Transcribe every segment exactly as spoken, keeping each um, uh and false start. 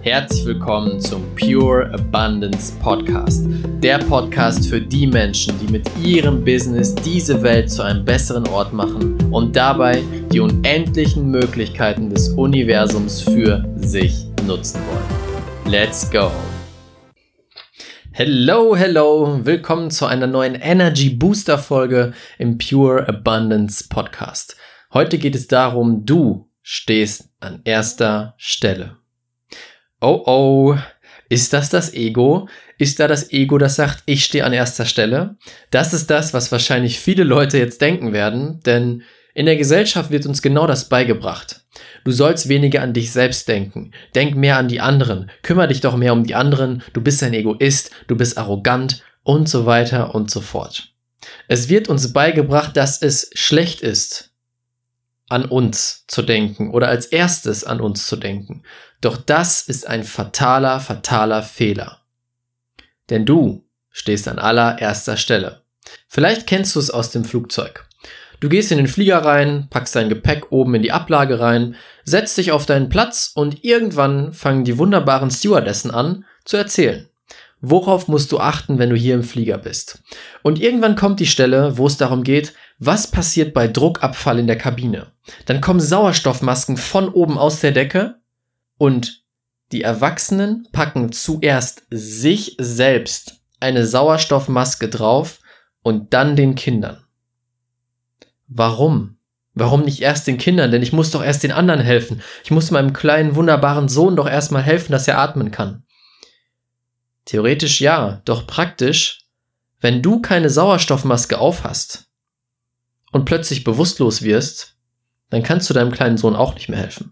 Herzlich willkommen zum Pure Abundance Podcast. Der Podcast für die Menschen, die mit ihrem Business diese Welt zu einem besseren Ort machen und dabei die unendlichen Möglichkeiten des Universums für sich nutzen wollen. Let's go! Hello, hello! Willkommen zu einer neuen Energy Booster Folge im Pure Abundance Podcast. Heute geht es darum, du stehst an erster Stelle. Oh oh, ist das das Ego? Ist da das Ego, das sagt, ich stehe an erster Stelle? Das ist das, was wahrscheinlich viele Leute jetzt denken werden, denn in der Gesellschaft wird uns genau das beigebracht. Du sollst weniger an dich selbst denken, denk mehr an die anderen, kümmere dich doch mehr um die anderen, du bist ein Egoist, du bist arrogant und so weiter und so fort. Es wird uns beigebracht, dass es schlecht ist, an uns zu denken oder als erstes an uns zu denken. Doch das ist ein fataler, fataler Fehler. Denn du stehst an allererster Stelle. Vielleicht kennst du es aus dem Flugzeug. Du gehst in den Flieger rein, packst dein Gepäck oben in die Ablage rein, setzt dich auf deinen Platz und irgendwann fangen die wunderbaren Stewardessen an zu erzählen. Worauf musst du achten, wenn du hier im Flieger bist? Und irgendwann kommt die Stelle, wo es darum geht, was passiert bei Druckabfall in der Kabine? Dann kommen Sauerstoffmasken von oben aus der Decke und die Erwachsenen packen zuerst sich selbst eine Sauerstoffmaske drauf und dann den Kindern. Warum? Warum nicht erst den Kindern? Denn ich muss doch erst den anderen helfen. Ich muss meinem kleinen, wunderbaren Sohn doch erstmal helfen, dass er atmen kann. Theoretisch ja, doch praktisch, wenn du keine Sauerstoffmaske aufhast und plötzlich bewusstlos wirst, dann kannst du deinem kleinen Sohn auch nicht mehr helfen.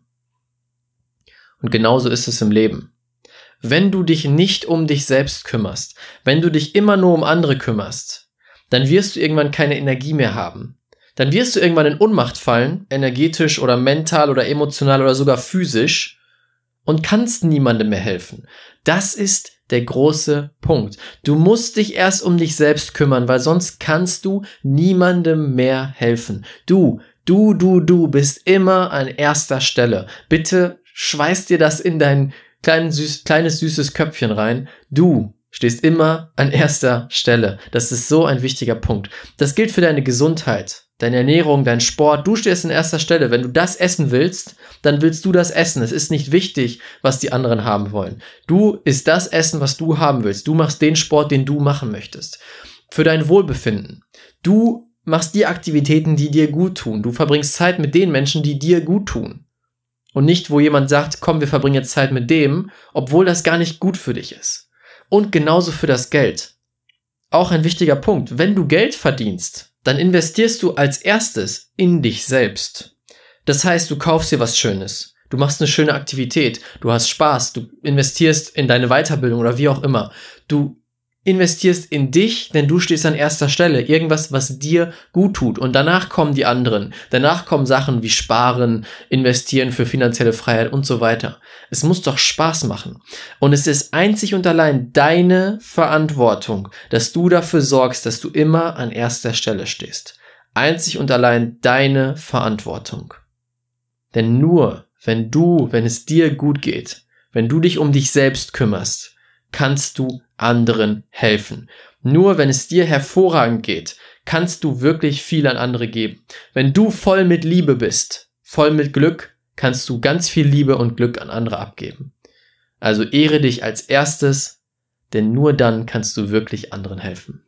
Und genauso ist es im Leben. Wenn du dich nicht um dich selbst kümmerst, wenn du dich immer nur um andere kümmerst, dann wirst du irgendwann keine Energie mehr haben. Dann wirst du irgendwann in Ohnmacht fallen, energetisch oder mental oder emotional oder sogar physisch und kannst niemandem mehr helfen. Das ist der große Punkt. Du musst dich erst um dich selbst kümmern, weil sonst kannst du niemandem mehr helfen. Du, du, du, du bist immer an erster Stelle. Bitte schweiß dir das in dein klein, süß, kleines, süßes Köpfchen rein. Du stehst immer an erster Stelle. Das ist so ein wichtiger Punkt. Das gilt für deine Gesundheit, deine Ernährung, dein Sport. Du stehst an erster Stelle. Wenn du das essen willst, dann willst du das essen. Es ist nicht wichtig, was die anderen haben wollen. Du isst das Essen, was du haben willst. Du machst den Sport, den du machen möchtest. Für dein Wohlbefinden. Du machst die Aktivitäten, die dir gut tun. Du verbringst Zeit mit den Menschen, die dir gut tun. Und nicht, wo jemand sagt, komm, wir verbringen jetzt Zeit mit dem, obwohl das gar nicht gut für dich ist. Und genauso für das Geld. Auch ein wichtiger Punkt. Wenn du Geld verdienst, dann investierst du als erstes in dich selbst. Das heißt, du kaufst dir was Schönes. Du machst eine schöne Aktivität. Du hast Spaß. Du investierst in deine Weiterbildung oder wie auch immer. Du investierst in dich, denn du stehst an erster Stelle. Irgendwas, was dir gut tut. Und danach kommen die anderen. Danach kommen Sachen wie Sparen, Investieren für finanzielle Freiheit und so weiter. Es muss doch Spaß machen. Und es ist einzig und allein deine Verantwortung, dass du dafür sorgst, dass du immer an erster Stelle stehst. Einzig und allein deine Verantwortung. Denn nur, wenn du, wenn es dir gut geht, wenn du dich um dich selbst kümmerst, kannst du anderen helfen. Nur wenn es dir hervorragend geht, kannst du wirklich viel an andere geben. Wenn du voll mit Liebe bist, voll mit Glück, kannst du ganz viel Liebe und Glück an andere abgeben. Also ehre dich als erstes, denn nur dann kannst du wirklich anderen helfen.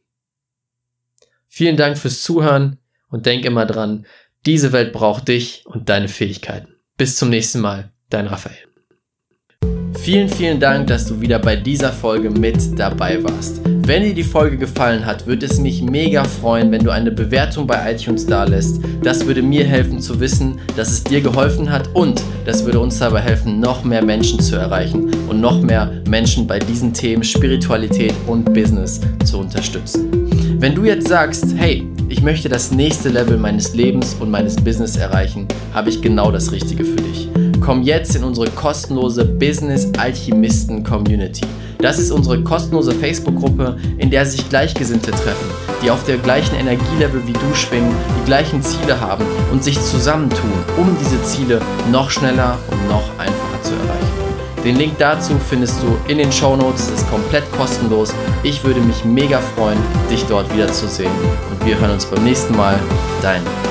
Vielen Dank fürs Zuhören und denk immer dran, diese Welt braucht dich und deine Fähigkeiten. Bis zum nächsten Mal, dein Raphael. Vielen, vielen Dank, dass du wieder bei dieser Folge mit dabei warst. Wenn dir die Folge gefallen hat, würde es mich mega freuen, wenn du eine Bewertung bei iTunes dalässt. Das würde mir helfen zu wissen, dass es dir geholfen hat und das würde uns dabei helfen, noch mehr Menschen zu erreichen und noch mehr Menschen bei diesen Themen Spiritualität und Business zu unterstützen. Wenn du jetzt sagst, hey, ich möchte das nächste Level meines Lebens und meines Business erreichen, habe ich genau das Richtige für dich. Komm jetzt in unsere kostenlose Business Alchemisten Community. Das ist unsere kostenlose Facebook-Gruppe, in der sich Gleichgesinnte treffen, die auf der gleichen Energielevel wie du schwingen, die gleichen Ziele haben und sich zusammentun, um diese Ziele noch schneller und noch einfacher zu erreichen. Den Link dazu findest du in den Shownotes, das ist komplett kostenlos. Ich würde mich mega freuen, dich dort wiederzusehen. Und wir hören uns beim nächsten Mal. Dein